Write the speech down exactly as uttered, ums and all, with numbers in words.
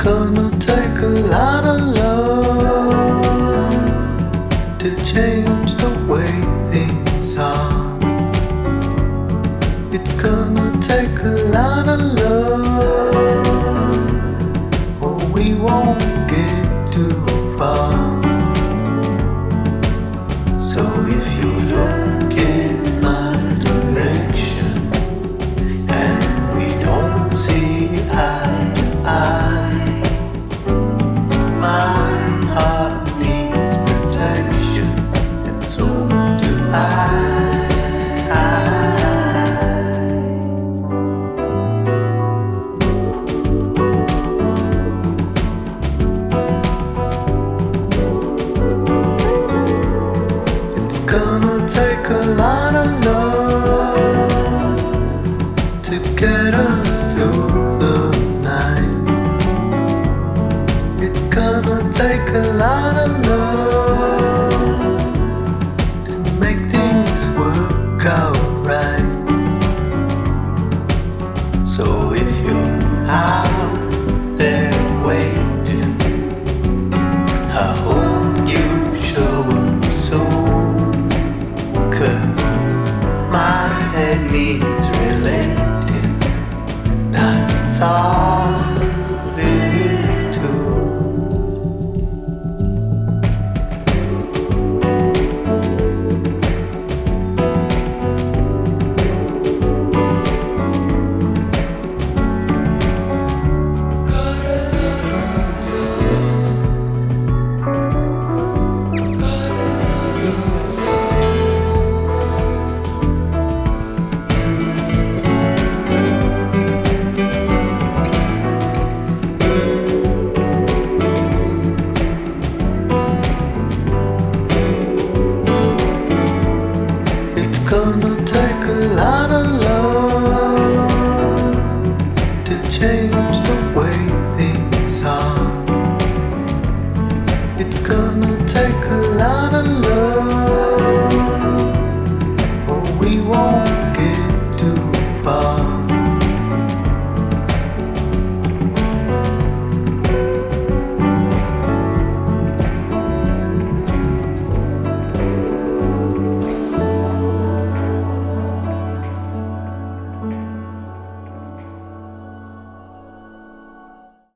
gonna take a lot of love to change the way things are. It's gonna take a lot of love, or we won't get too far. So if you look in my direction and we don't see eye to eye, my heart needs protection, and so do I. It's gonna take a lot of love to get us through the night. It's gonna take a lot of love to make things work out right. So if you're out there waiting, I hope you show up soon, 'cause my head needs relating, not solid too. It's gonna take a lot of love to change the way things are. It's gonna take a lot of love